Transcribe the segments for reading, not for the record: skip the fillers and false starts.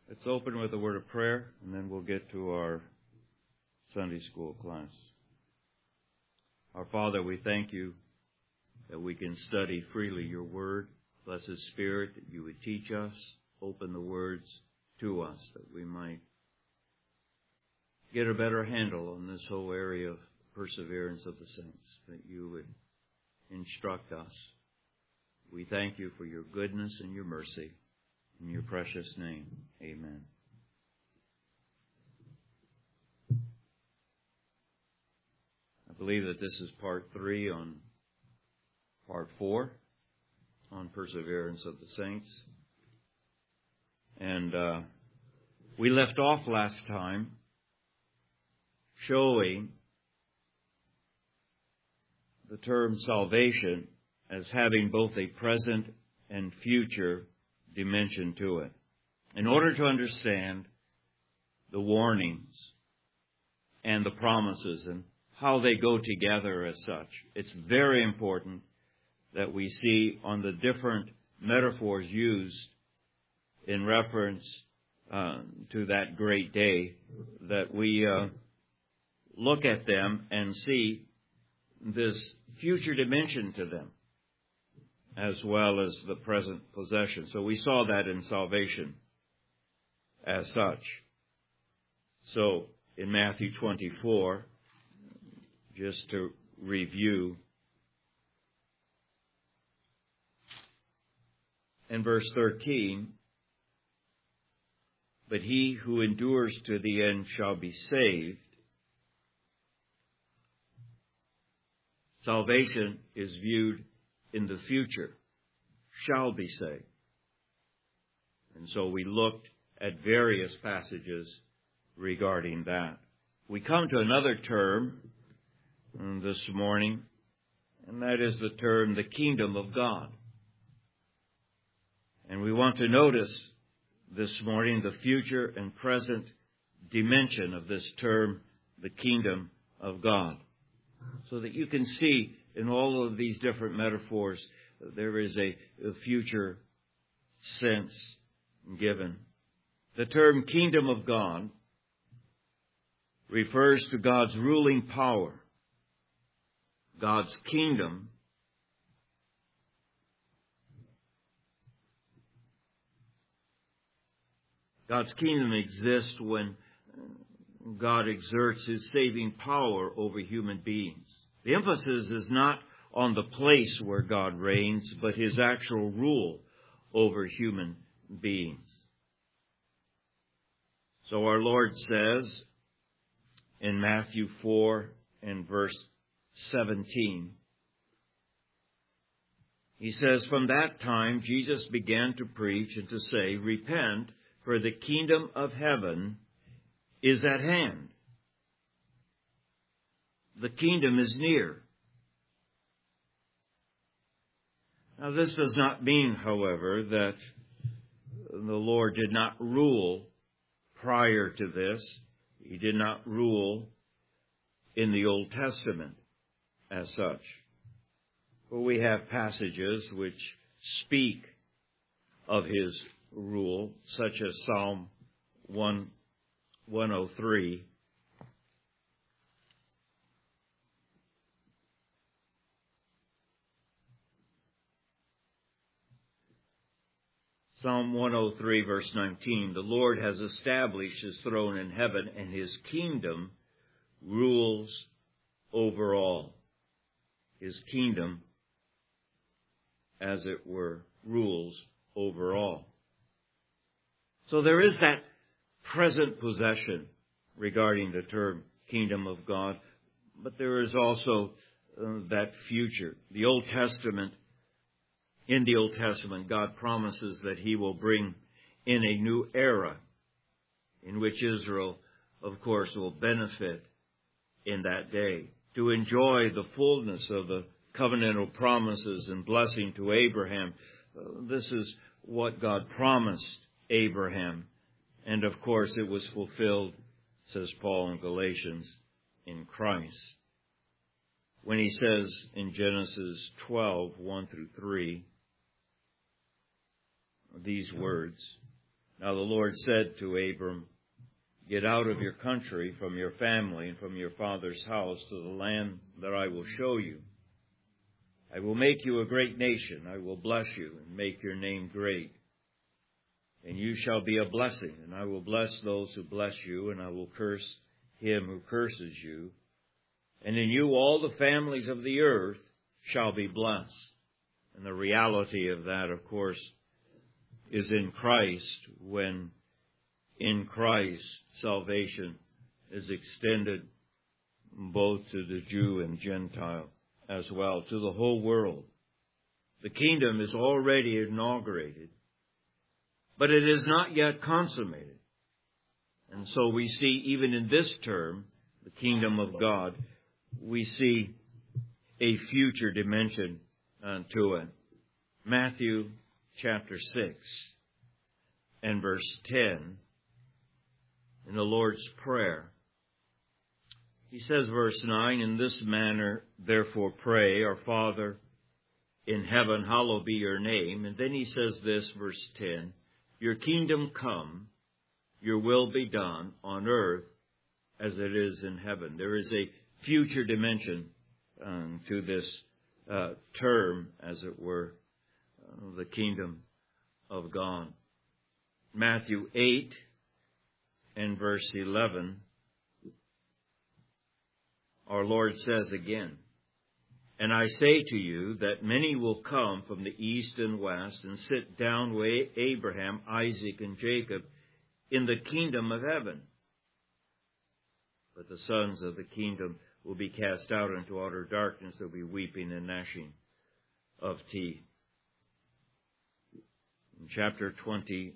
Let's open with a word of prayer, and then we'll get to our Sunday school class. Our Father, we thank you that we can study freely your word. Blessed Spirit, that you would teach us, open the words to us, that we might get a better handle on this whole area of perseverance of the saints, that you would instruct us. We thank you for your goodness and your mercy. In your precious name, amen. I believe that this is part 3 on part 4 on perseverance of the saints. And we left off last time showing the term salvation as having both a present and future dimension to it. In order to understand the warnings and the promises and how they go together as such, it's very important that we see on the different metaphors used in reference to that great day, that we look at them and see this future dimension to them, as well as the present possession. So we saw that in salvation as such. So in Matthew 24, just to review, in verse 13, but he who endures to the end shall be saved. Salvation is viewed in the future, shall be saved. And so we looked at various passages regarding that. We come to another term this morning, and that is the term, the kingdom of God. And we want to notice this morning the future and present dimension of this term, the kingdom of God, so that you can see in all of these different metaphors, there is a future sense given. The term kingdom of God refers to God's ruling power. God's kingdom exists when God exerts His saving power over human beings. The emphasis is not on the place where God reigns, but His actual rule over human beings. So our Lord says in Matthew 4 and verse 17, He says, from that time Jesus began to preach and to say, repent, for the kingdom of heaven is at hand. The kingdom is near. Now, this does not mean, however, that the Lord did not rule prior to this. He did not rule in the Old Testament as such. But we have passages which speak of His rule, such as Psalm 103. Psalm 103, verse 19, the Lord has established His throne in heaven, and His kingdom rules over all. His kingdom, as it were, rules over all. So there is that present possession regarding the term kingdom of God, but there is also that future. In the Old Testament, God promises that He will bring in a new era in which Israel, of course, will benefit in that day, to enjoy the fullness of the covenantal promises and blessing to Abraham. This is what God promised Abraham. And of course, it was fulfilled, says Paul in Galatians, in Christ. When he says in Genesis 12, 1 through 3, these words, Now the Lord said to Abram, get out of your country, from your family, and from your father's house to the land that I will show you. I will make you a great nation. I will bless you and make your name great. And you shall be a blessing, and I will bless those who bless you, and I will curse him who curses you. And in you all the families of the earth shall be blessed. And the reality of that, of course, is in Christ, when in Christ salvation is extended both to the Jew and Gentile as well, to the whole world. The kingdom is already inaugurated, but it is not yet consummated. And so we see, even in this term, the kingdom of God, we see a future dimension to it. Matthew chapter 6 and verse 10, in the Lord's Prayer. He says, verse 9, in this manner, therefore pray, our Father in heaven, hallowed be your name. And then he says this, verse 10, your kingdom come, your will be done on earth as it is in heaven. There is a future dimension to this term, as it were, the kingdom of God. Matthew 8 and verse 11, our Lord says again, and I say to you that many will come from the east and west and sit down with Abraham, Isaac, and Jacob in the kingdom of heaven. But the sons of the kingdom will be cast out into utter darkness. There will be weeping and gnashing of teeth. In chapter 26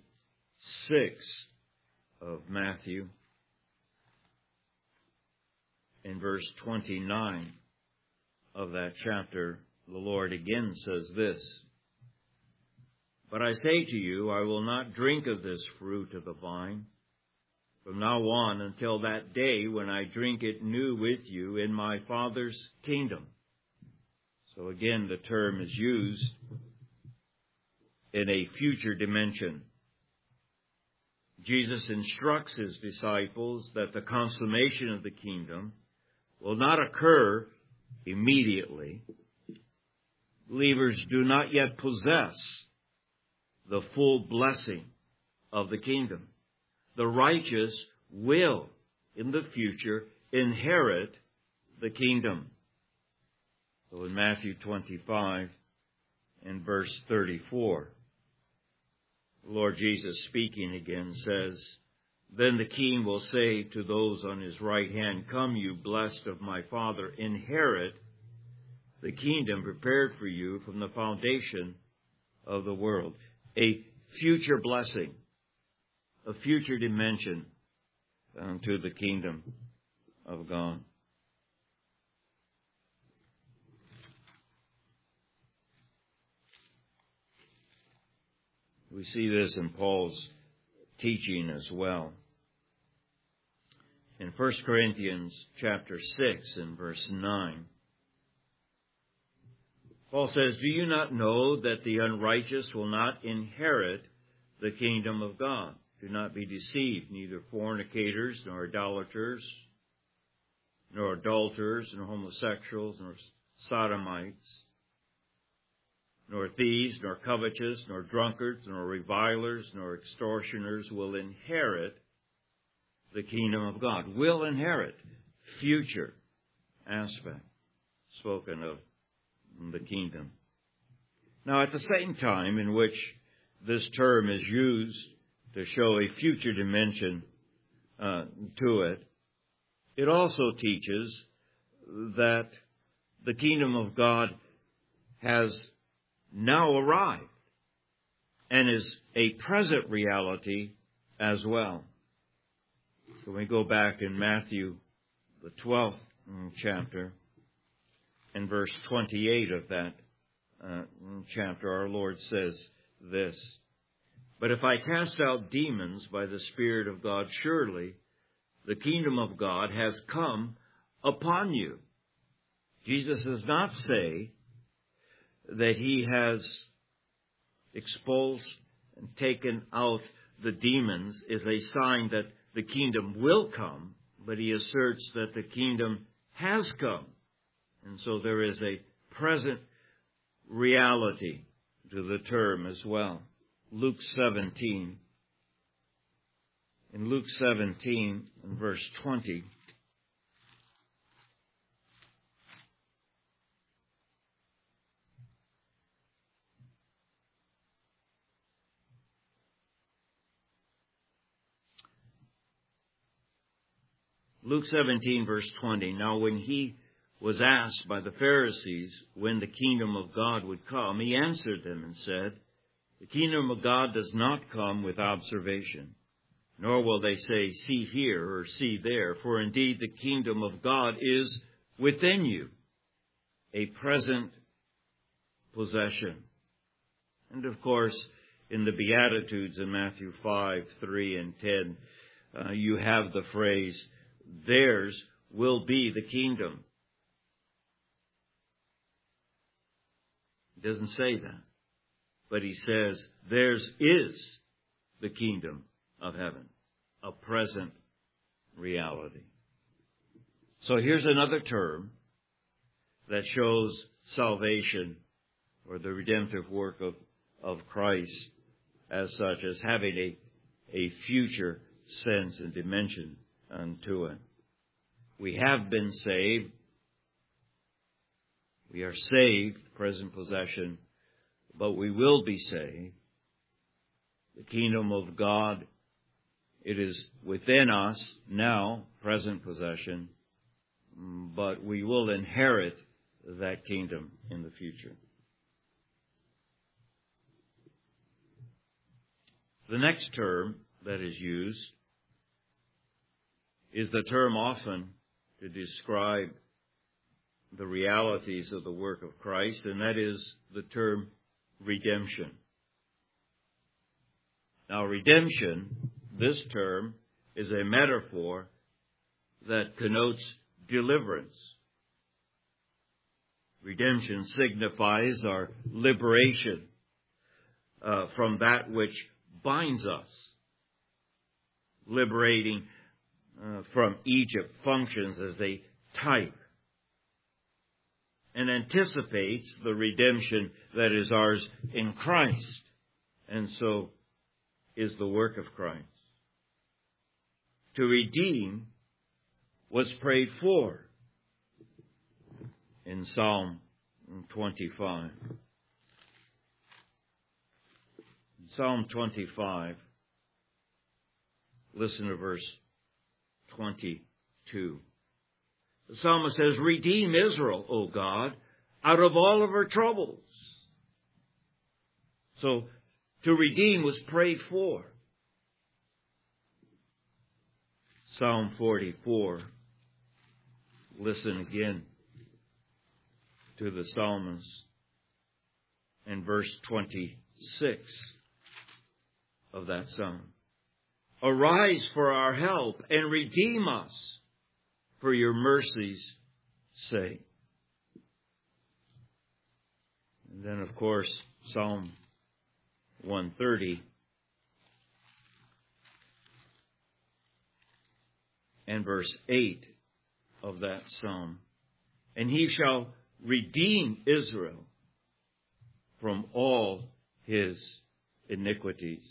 of Matthew, in verse 29 of that chapter, the Lord again says this, but I say to you, I will not drink of this fruit of the vine from now on until that day when I drink it new with you in my Father's kingdom. So again, the term is used in a future dimension. Jesus instructs his disciples that the consummation of the kingdom will not occur immediately. Believers do not yet possess the full blessing of the kingdom. The righteous will, in the future, inherit the kingdom. So in Matthew 25 and verse 34, the Lord Jesus, speaking again, says, then the king will say to those on his right hand, come, you blessed of my Father, inherit the kingdom prepared for you from the foundation of the world. A future blessing, a future dimension to the kingdom of God. We see this in Paul's teaching as well. In 1 Corinthians chapter 6 and verse 9, Paul says, do you not know that the unrighteous will not inherit the kingdom of God? Do not be deceived, neither fornicators, nor idolaters, nor adulterers, nor homosexuals, nor sodomites, nor thieves, nor covetous, nor drunkards, nor revilers, nor extortioners will inherit the kingdom of God. Will inherit. Future aspect spoken of the kingdom. Now, at the same time in which this term is used to show a future dimension to it, it also teaches that the kingdom of God has now arrived and is a present reality as well. So we go back in Matthew, the 12th chapter, and verse 28 of that chapter, our Lord says this, but if I cast out demons by the Spirit of God, surely the kingdom of God has come upon you. Jesus does not say that he has expulsed and taken out the demons is a sign that the kingdom will come, but he asserts that the kingdom has come. And so there is a present reality to the term as well. Luke 17. In Luke 17, in verse 20, Luke 17, verse 20. Now when he was asked by the Pharisees when the kingdom of God would come, he answered them and said, the kingdom of God does not come with observation, nor will they say, see here or see there, for indeed the kingdom of God is within you, a present possession. And of course, in the Beatitudes in Matthew 5, 3, and 10, you have the phrase, theirs will be the kingdom. It doesn't say that, but he says, theirs is the kingdom of heaven, a present reality. So here's another term that shows salvation or the redemptive work of Christ as such, as having a future sense and dimension unto it. We have been saved. We are saved, present possession, but we will be saved. The kingdom of God, it is within us now, present possession, but we will inherit that kingdom in the future. The next term that is used is the term often to describe the realities of the work of Christ, and that is the term redemption. Now, redemption, this term, is a metaphor that connotes deliverance. Redemption signifies our liberation from that which binds us. Liberating from Egypt functions as a type and anticipates the redemption that is ours in Christ, and so is the work of Christ. To redeem was prayed for in Psalm 25. In Psalm 25, listen to verse 22. The psalmist says, redeem Israel, O God, out of all of her troubles. So, to redeem was prayed for. Psalm 44. Listen again to the psalmist in verse 26 of that psalm. Arise for our help and redeem us for your mercy's sake. And then, of course, Psalm 130 and verse 8 of that psalm. And he shall redeem Israel from all his iniquities.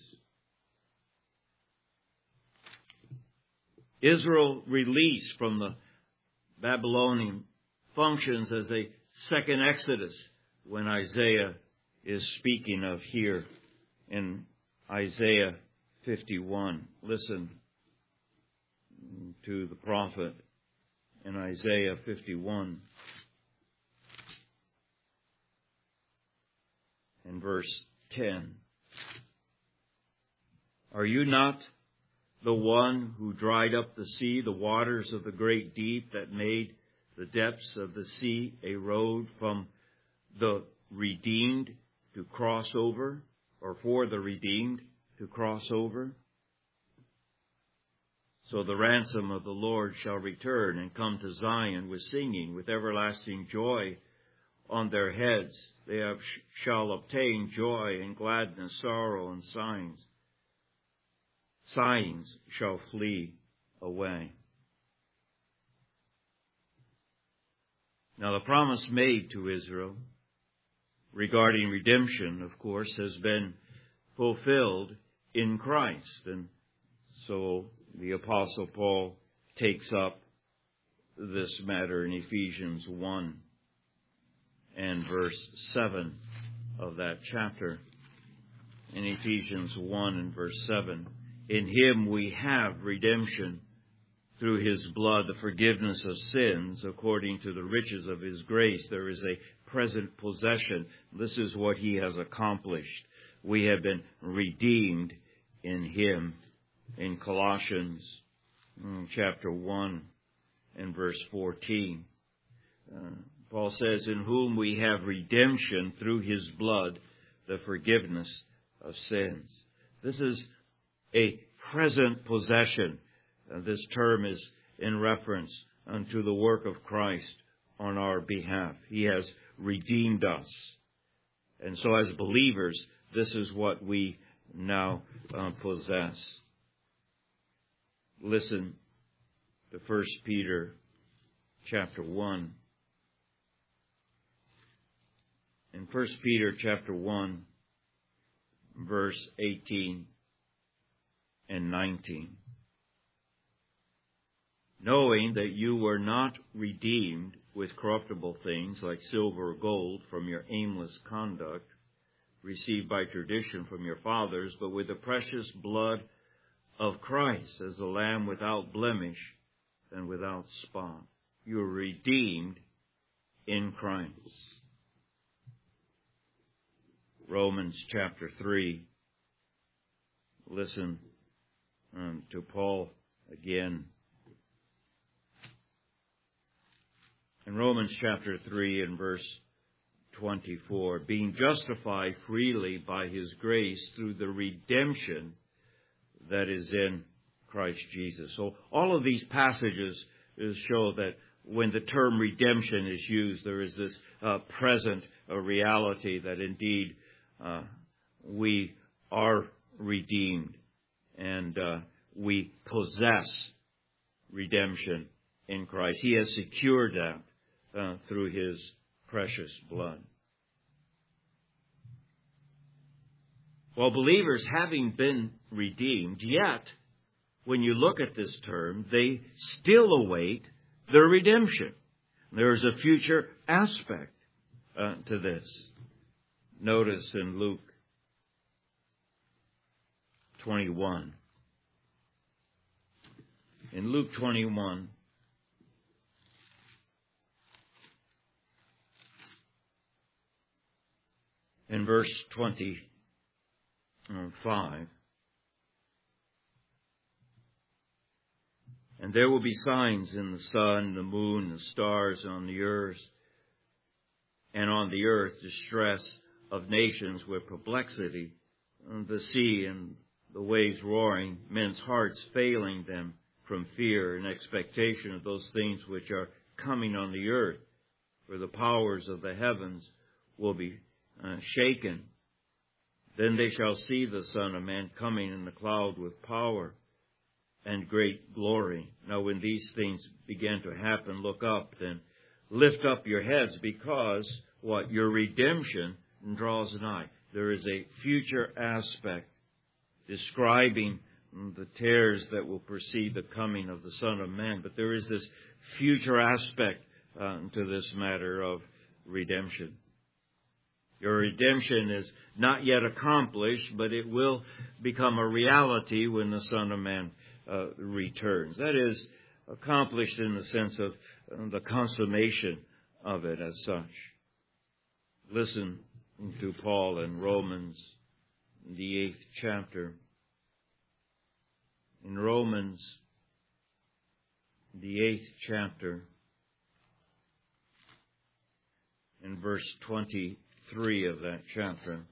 Israel released from the Babylonian functions as a second Exodus when Isaiah is speaking of here in Isaiah 51. Listen to the prophet in Isaiah 51 and verse 10. Are you not the one who dried up the sea, the waters of the great deep, that made the depths of the sea a road from the redeemed to cross over, or for the redeemed to cross over? So the ransom of the Lord shall return and come to Zion with singing, with everlasting joy on their heads. They shall obtain joy and gladness, sorrow and signs signs shall flee away. Now, the promise made to Israel regarding redemption, of course, has been fulfilled in Christ. And so the Apostle Paul takes up this matter in Ephesians 1 and verse 7 of that chapter. In Ephesians 1 and verse 7, in him we have redemption through his blood, the forgiveness of sins, according to the riches of his grace. There is a present possession. This is what he has accomplished. We have been redeemed in him. In Colossians chapter 1 and verse 14, Paul says, in whom we have redemption through his blood, the forgiveness of sins. This is a present possession. This term is in reference unto the work of Christ on our behalf. He has redeemed us. And so as believers, this is what we now possess. Listen to 1 Peter chapter 1. In 1 Peter chapter 1, verse 18 and 19. Knowing that you were not redeemed with corruptible things like silver or gold from your aimless conduct, received by tradition from your fathers, but with the precious blood of Christ, as a lamb without blemish and without spot. You are redeemed in Christ. Romans chapter 3. Listen to Paul again. In Romans chapter 3 and verse 24, being justified freely by his grace through the redemption that is in Christ Jesus. So all of these passages show that when the term redemption is used, there is this present reality that indeed we are redeemed and we possess redemption in Christ. He has secured that through his precious blood. Well, believers having been redeemed, yet when you look at this term, they still await their redemption. There is a future aspect to this. Notice in Luke 21. In Luke 21, in verse 25, and there will be signs in the sun, the moon, the stars, on the earth, and on the earth distress of nations with perplexity, the sea and the waves roaring, men's hearts failing them from fear and expectation of those things which are coming on the earth. For the powers of the heavens will be shaken. Then they shall see the Son of Man coming in the cloud with power and great glory. Now when these things begin to happen, look up, then lift up your heads, because what? Your redemption draws nigh. There is a future aspect describing the terrors that will precede the coming of the Son of Man. But there is this future aspect to this matter of redemption. Your redemption is not yet accomplished, but it will become a reality when the Son of Man returns. That is, accomplished in the sense of the consummation of it as such. Listen to Paul in Romans, the 8th chapter. In Romans, the 8th chapter, in verse 23 of that chapter.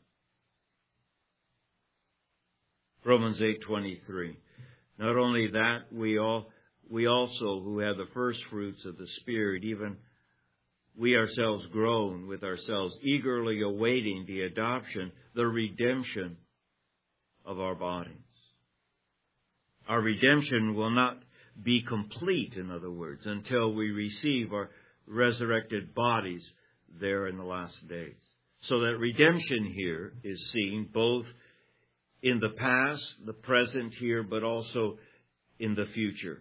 Romans 8:23. Not only that, we also who have the first fruits of the Spirit, even we ourselves groan with ourselves, eagerly awaiting the adoption, the redemption of our bodies. Our redemption will not be complete, in other words, until we receive our resurrected bodies there in the last days. So that redemption here is seen both in the past, the present here, but also in the future.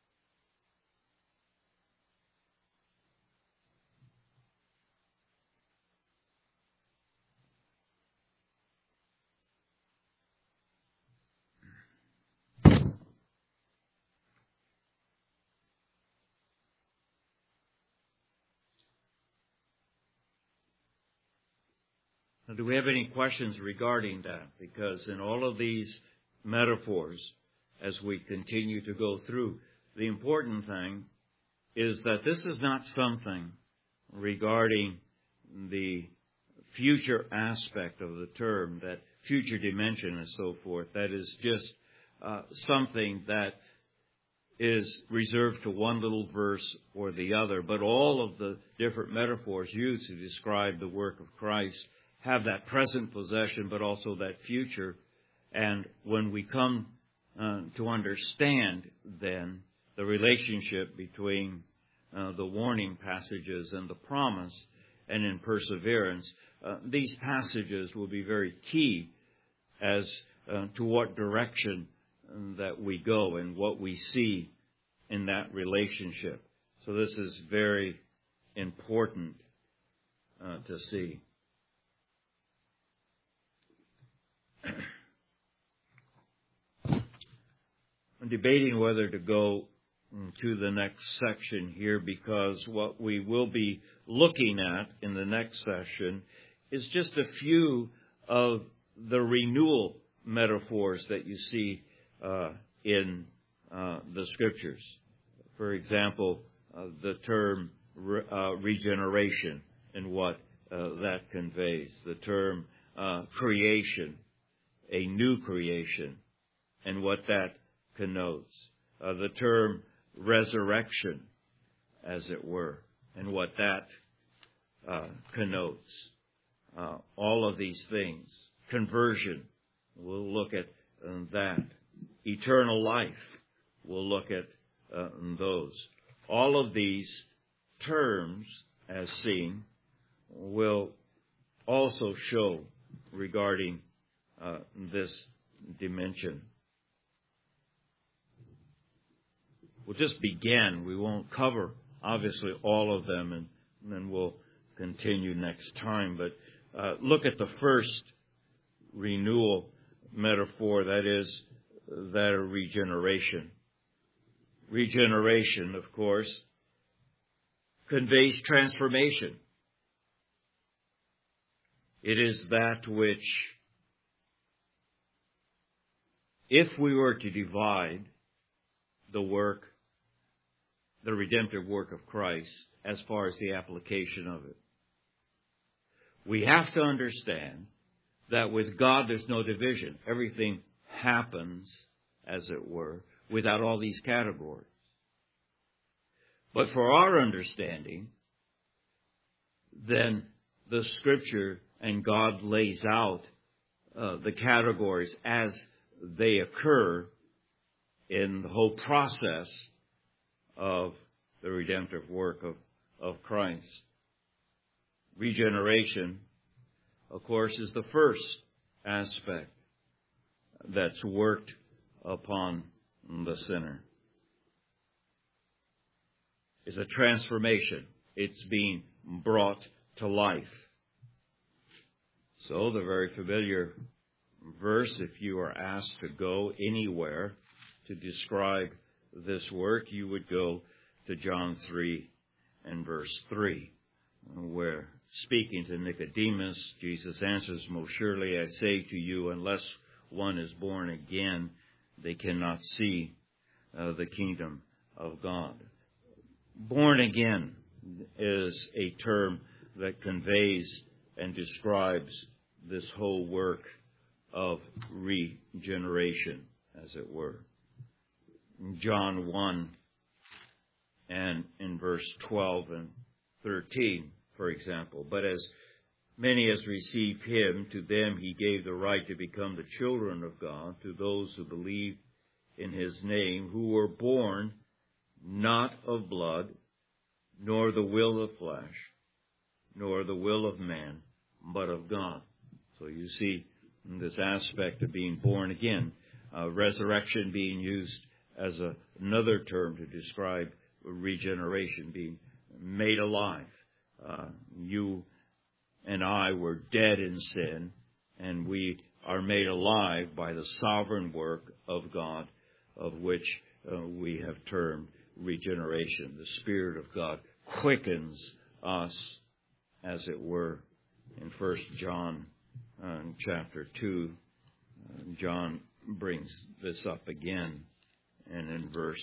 Now, do we have any questions regarding that? Because in all of these metaphors, as we continue to go through, the important thing is that this is not something regarding the future aspect of the term, that future dimension and so forth. That is just something that is reserved to one little verse or the other. But all of the different metaphors used to describe the work of Christ have that present possession, but also that future. And when we come to understand, then, the relationship between the warning passages and the promise, and in perseverance, these passages will be very key as to what direction that we go and what we see in that relationship. So this is very important to see. I'm debating whether to go to the next section here, because what we will be looking at in the next session is just a few of the renewal metaphors that you see in the Scriptures. For example, the term regeneration and what that conveys. The term creation, a new creation, and what that connotes. The term resurrection, as it were, and what that connotes. All of these things. Conversion, we'll look at that. Eternal life, we'll look at those. All of these terms, as seen, will also show regarding this dimension. We'll just begin. We won't cover, obviously, all of them, and then we'll continue next time. But look at the first renewal metaphor, that is, that of regeneration. Regeneration, of course, conveys transformation. It is that which, if we were to divide the work, the redemptive work of Christ, as far as the application of it, we have to understand that with God there's no division. Everything happens, as it were, without all these categories. But for our understanding, then the Scripture and God lays out the categories as they occur in the whole process of the redemptive work of Christ. Regeneration, of course, is the first aspect that's worked upon the sinner. It's a transformation. It's being brought to life. So the very familiar verse, if you are asked to go anywhere to describe this work, you would go to John 3 and verse 3, where, speaking to Nicodemus, Jesus answers, "Most surely I say to you, unless one is born again, they cannot see the kingdom of God." Born again is a term that conveys and describes this whole work of regeneration, as it were. In John 1 and in verse 12 and 13, for example, "But as many as receive him, to them he gave the right to become the children of God, to those who believe in his name, who were born not of blood, nor the will of flesh, nor the will of man, but of God. So you see this aspect of being born again, resurrection being used as another term to describe regeneration, being made alive. You and I were dead in sin, and we are made alive by the sovereign work of God, of which we have termed regeneration. The Spirit of God quickens us, as it were. In 1 John chapter 2, John brings this up again, and in verse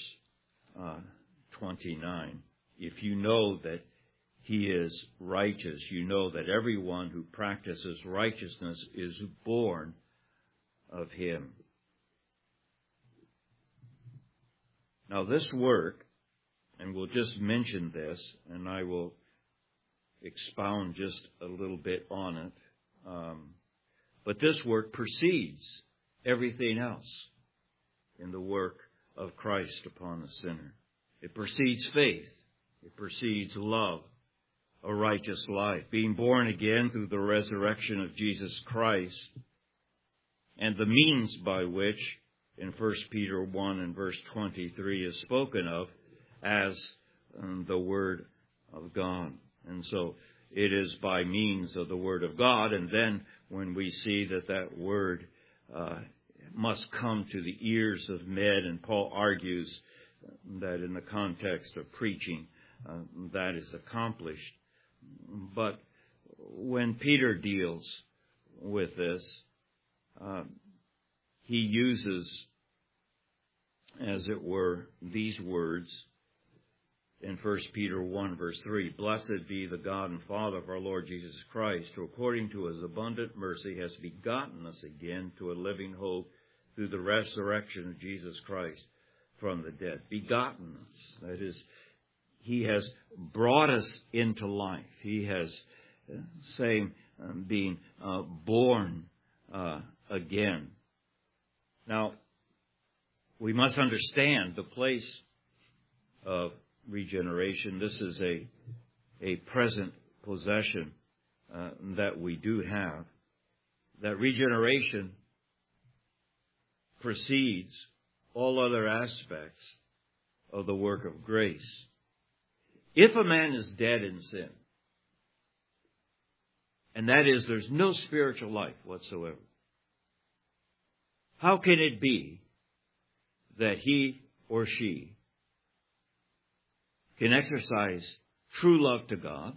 29, if you know that he is righteous, you know that everyone who practices righteousness is born of him. Now this work, and we'll just mention this, and I will expound just a little bit on it, but this work precedes everything else in the work of Christ upon the sinner. It precedes faith. It precedes love, a righteous life, being born again through the resurrection of Jesus Christ, and the means by which, in 1 Peter 1 and verse 23, is spoken of as the Word of God. And so it is by means of the Word of God, and then when we see that that Word must come to the ears of men, and Paul argues that in the context of preaching, that is accomplished. But when Peter deals with this, he uses, as it were, these words in 1 Peter 1 verse 3, "Blessed be the God and Father of our Lord Jesus Christ, who according to his abundant mercy has begotten us again to a living hope through the resurrection of Jesus Christ from the dead." Begotten us. That is, he has brought us into life. He has, being born again. Now, we must understand the place of regeneration. This is a present possession that we do have. That regeneration precedes all other aspects of the work of grace. If a man is dead in sin, and that is, there's no spiritual life whatsoever, how can it be that he or she can exercise true love to God,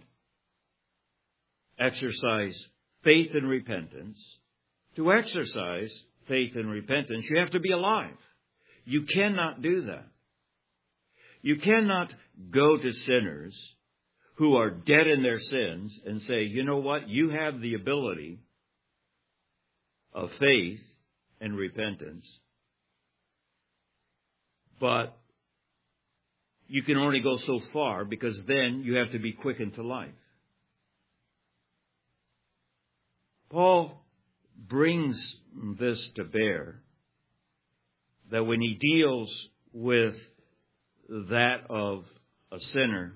exercise faith and repentance? To exercise faith and repentance, you have to be alive. You cannot do that. You cannot go to sinners who are dead in their sins and say, you know what, you have the ability of faith and repentance, but you can only go so far, because then you have to be quickened to life. Paul brings this to bear, that when he deals with that of a sinner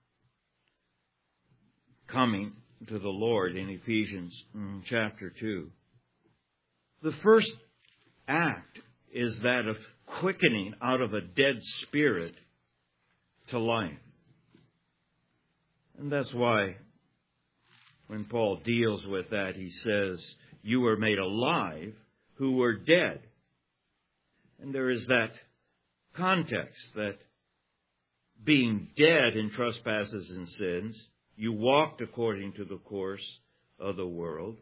coming to the Lord in Ephesians chapter 2, the first act is that of quickening out of a dead spirit to life. And that's why when Paul deals with that, he says, you were made alive who were dead. And there is that context that being dead in trespasses and sins, you walked according to the course of the world.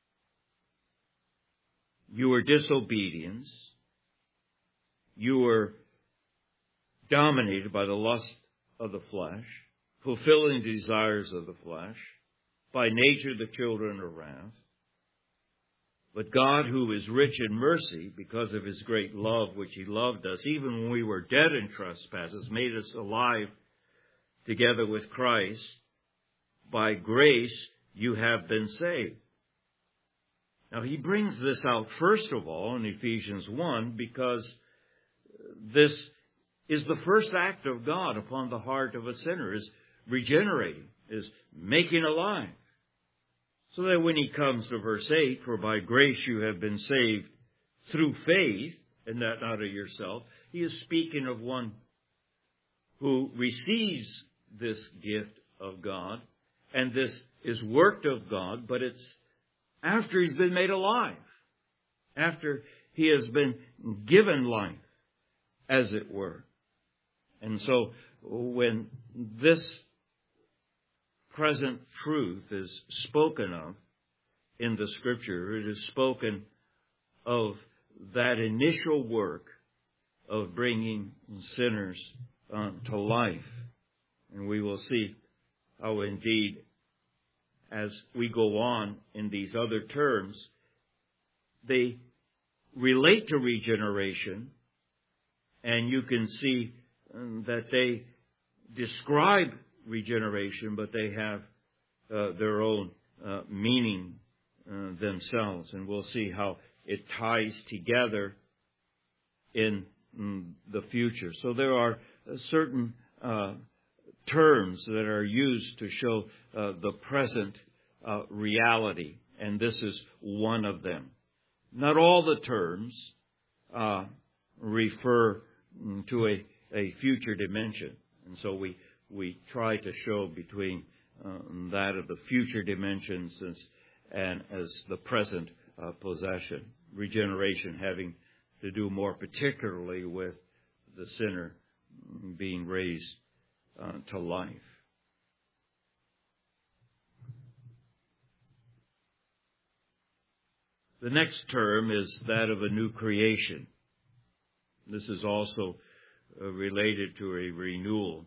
You were disobedient. You were dominated by the lust of the flesh, fulfilling the desires of the flesh, by nature the children of wrath. But God, who is rich in mercy, because of his great love which he loved us, even when we were dead in trespasses, made us alive together with Christ. By grace you have been saved. Now he brings this out first of all in Ephesians 1, because this is the first act of God upon the heart of a sinner, is regenerating, is making alive. So that when he comes to verse 8, for by grace you have been saved through faith, and that not of yourself, he is speaking of one who receives this gift of God, and this is worked of God, but it's after he's been made alive, after he has been given life, as it were. And so when this present truth is spoken of in the Scripture, it is spoken of that initial work of bringing sinners to life. And we will see how indeed, as we go on in these other terms, they relate to regeneration, and you can see that they describe regeneration, but they have their own meaning themselves. And we'll see how it ties together in the future. So there are certain terms that are used to show the present reality, and this is one of them. Not all the terms refer to a future dimension, and so we try to show between that of the future dimensions and as the present possession. Regeneration having to do more particularly with the sinner being raised to life. The next term is that of a new creation. This is also related to a renewal.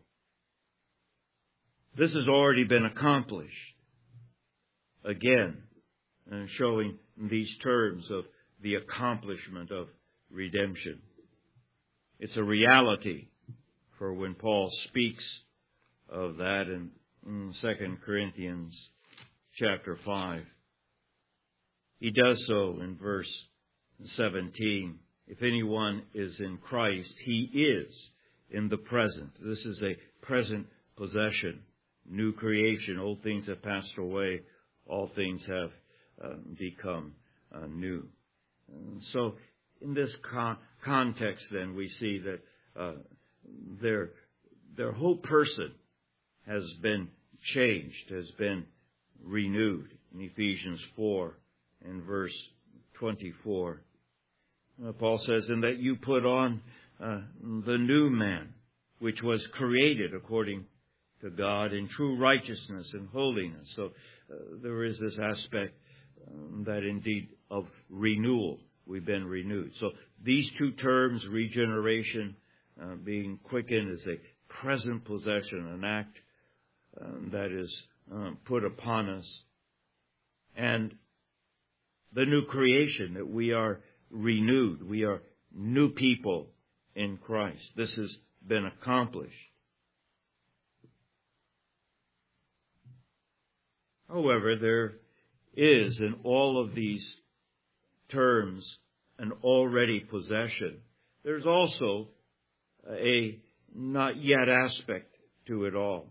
This has already been accomplished. Again, showing these terms of the accomplishment of redemption. It's a reality, for when Paul speaks of that in 2 Corinthians chapter 5, he does so in verse 17. If anyone is in Christ, he is in the present. This is a present possession, new creation. Old things have passed away. All things have become new. So in this context, then, we see that their whole person has been changed, has been renewed. In Ephesians 4 and verse 24, Paul says, "And that you put on the new man, which was created according to God in true righteousness and holiness." So there is this aspect that indeed of renewal. We've been renewed. So these two terms, regeneration, being quickened, is a present possession, an act that is put upon us. And the new creation, that we are renewed. We are new people in Christ. This has been accomplished. However, there is in all of these terms an already possession. There's also a not yet aspect to it all.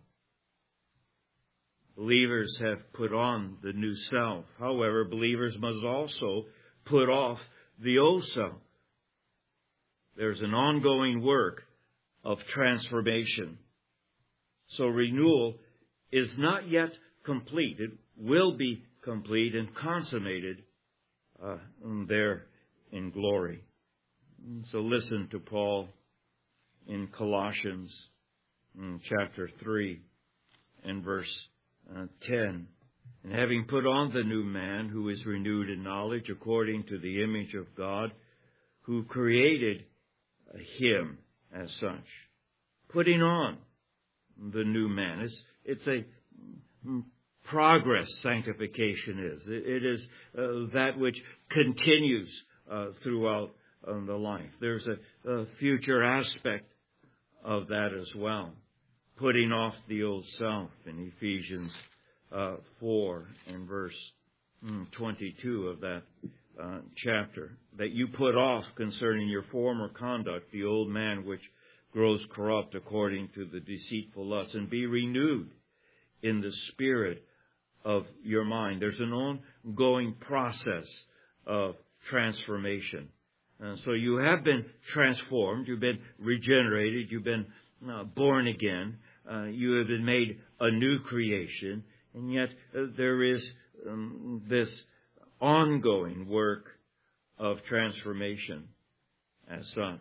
Believers have put on the new self. However, believers must also put off the old self. There's an ongoing work of transformation. So renewal is not yet complete. It will be complete and consummated there in glory. So listen to Paul in Colossians chapter 3 and verse 10. "And having put on the new man, who is renewed in knowledge according to the image of God, who created him as such." Putting on the new man. It's a progress, sanctification is. It is that which continues throughout the life. There's a future aspect of that as well. Putting off the old self in Ephesians 4 and verse 22 of that chapter, that you put off concerning your former conduct the old man which grows corrupt according to the deceitful lusts, and be renewed in the spirit of your mind. There's an ongoing process of transformation. So you have been transformed, you've been regenerated, you've been born again, you have been made a new creation, and yet there is this ongoing work of transformation as such.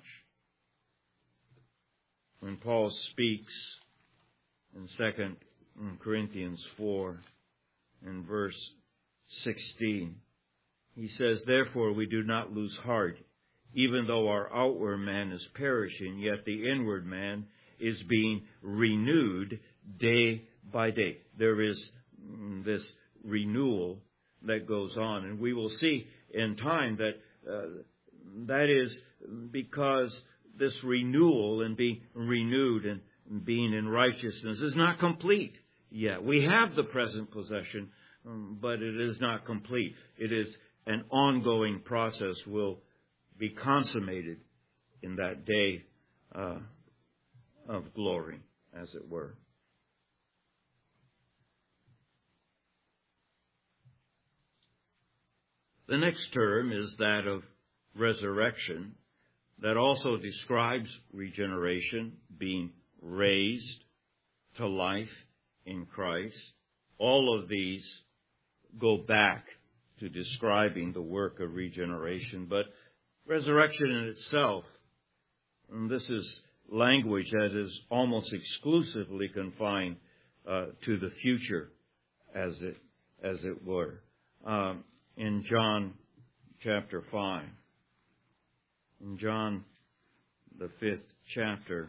When Paul speaks in 2 Corinthians 4 and verse 16, he says, "Therefore we do not lose heart, even though our outward man is perishing, yet the inward man is being renewed day by day." There is this renewal that goes on, and we will see in time that that is because this renewal and being renewed and being in righteousness is not complete yet. We have the present possession, but it is not complete. It is an ongoing process, will be consummated in that day of glory, as it were. The next term is that of resurrection, that also describes regeneration, being raised to life in Christ. All of these go back to describing the work of regeneration, but resurrection in itself, and this is language that is almost exclusively confined to the future, as it were. In John chapter 5, in John the 5th chapter,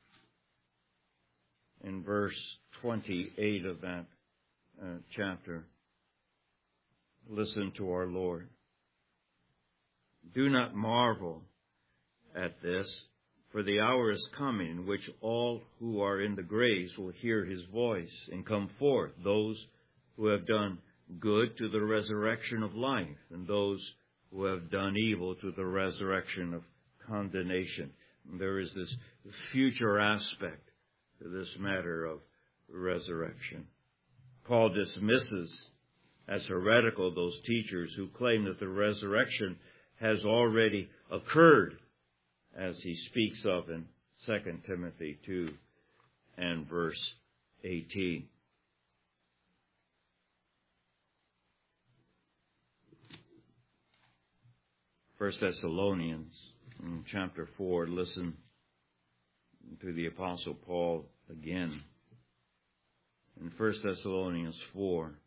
in verse 28 of that chapter, listen to our Lord. "Do not marvel at this, for the hour is coming in which all who are in the graves will hear his voice and come forth, those who have done good to the resurrection of life, and those who have done evil to the resurrection of condemnation." And there is this future aspect to this matter of resurrection. Paul dismisses as heretical those teachers who claim that the resurrection has already occurred, as he speaks of in 2 Timothy 2 and verse 18. First Thessalonians in chapter 4, listen to the Apostle Paul again. In 1 Thessalonians 4,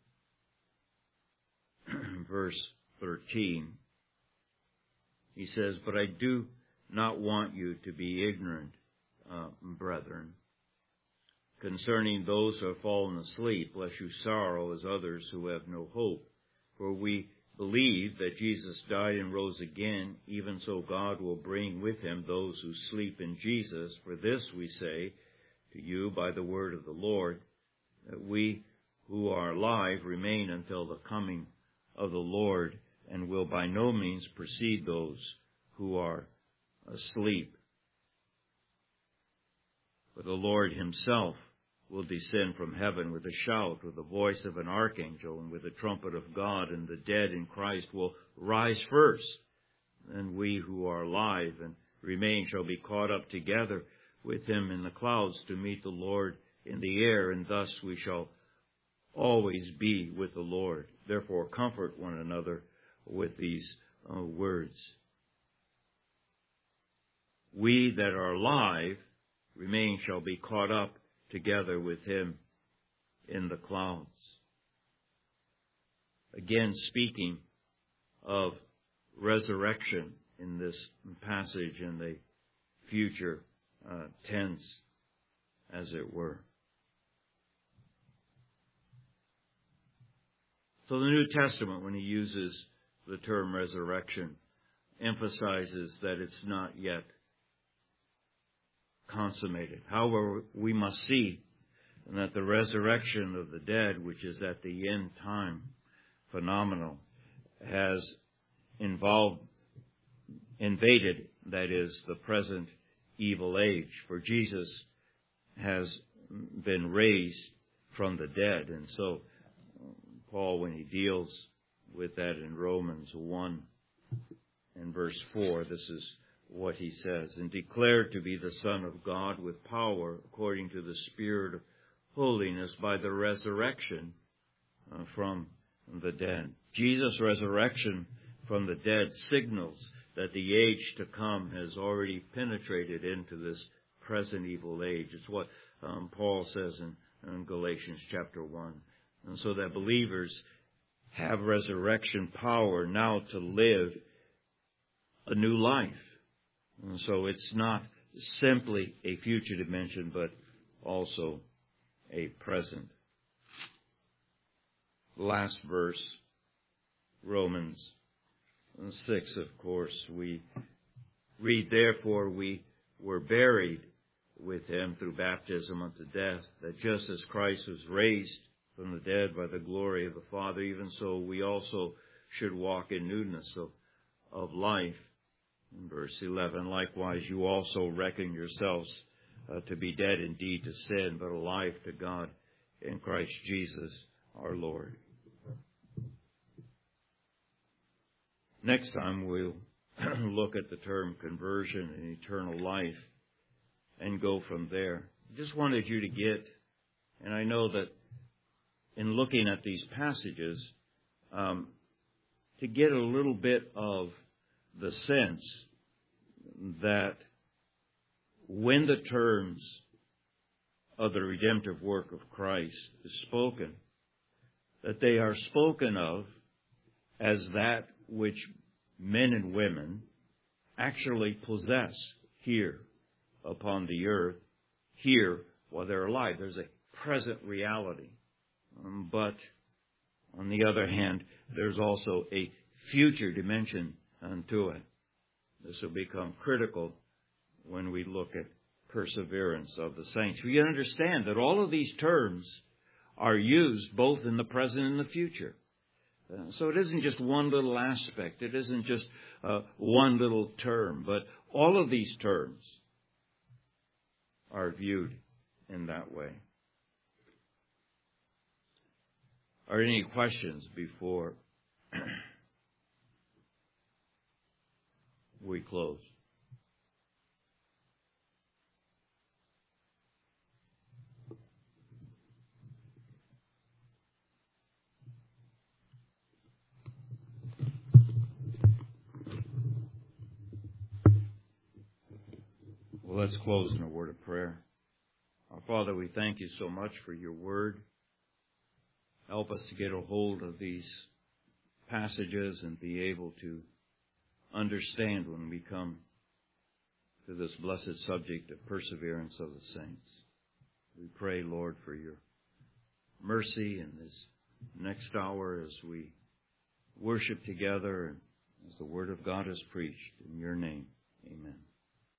verse 13, he says, "But I do not want you to be ignorant, brethren, concerning those who have fallen asleep, lest you sorrow as others who have no hope. For we believe that Jesus died and rose again, even so God will bring with him those who sleep in Jesus. For this we say to you by the word of the Lord, that we who are alive remain until the coming of the Lord, and will by no means precede those who are asleep. For the Lord himself will descend from heaven with a shout, with the voice of an archangel, and with the trumpet of God, and the dead in Christ will rise first. And we who are alive and remain shall be caught up together with him in the clouds to meet the Lord in the air, and thus we shall always be with the Lord. Therefore comfort one another with these words. We that are alive remain shall be caught up together with him in the clouds. Again, speaking of resurrection in this passage in the future tense, as it were. So the New Testament, when he uses the term resurrection, emphasizes that it's not yet consummated. However, we must see that the resurrection of the dead, which is at the end time phenomenal, has invaded, that is, the present evil age. For Jesus has been raised from the dead. And so Paul, when he deals with that in Romans 1 and verse 4, this is what he says: and declared to be the Son of God with power, according to the Spirit of holiness, by the resurrection from the dead. Jesus' resurrection from the dead signals that the age to come has already penetrated into this present evil age. It's what Paul says in Galatians chapter 1. And so that believers have resurrection power now to live a new life. And so it's not simply a future dimension, but also a present. Last verse, Romans 6, of course, we read, therefore we were buried with him through baptism unto death, that just as Christ was raised from the dead by the glory of the Father, even so we also should walk in newness of life. In verse 11, likewise you also reckon yourselves to be dead indeed to sin, but alive to God in Christ Jesus our Lord. Next time we'll look at the term conversion and eternal life and go from there. I just wanted you to get, and I know that in looking at these passages, to get a little bit of the sense that when the terms of the redemptive work of Christ is spoken, that they are spoken of as that which men and women actually possess here upon the earth, here while they're alive. There's a present reality. But on the other hand, there's also a future dimension unto it. This will become critical when we look at perseverance of the saints. We understand that all of these terms are used both in the present and the future. So it isn't just one little aspect. It isn't just one little term. But all of these terms are viewed in that way. Are there any questions before we close? Well, let's close in a word of prayer. Our Father, we thank you so much for your word. Help us to get a hold of these passages and be able to understand when we come to this blessed subject of perseverance of the saints. We pray, Lord, for your mercy in this next hour as we worship together and as the word of God is preached. In your name, amen.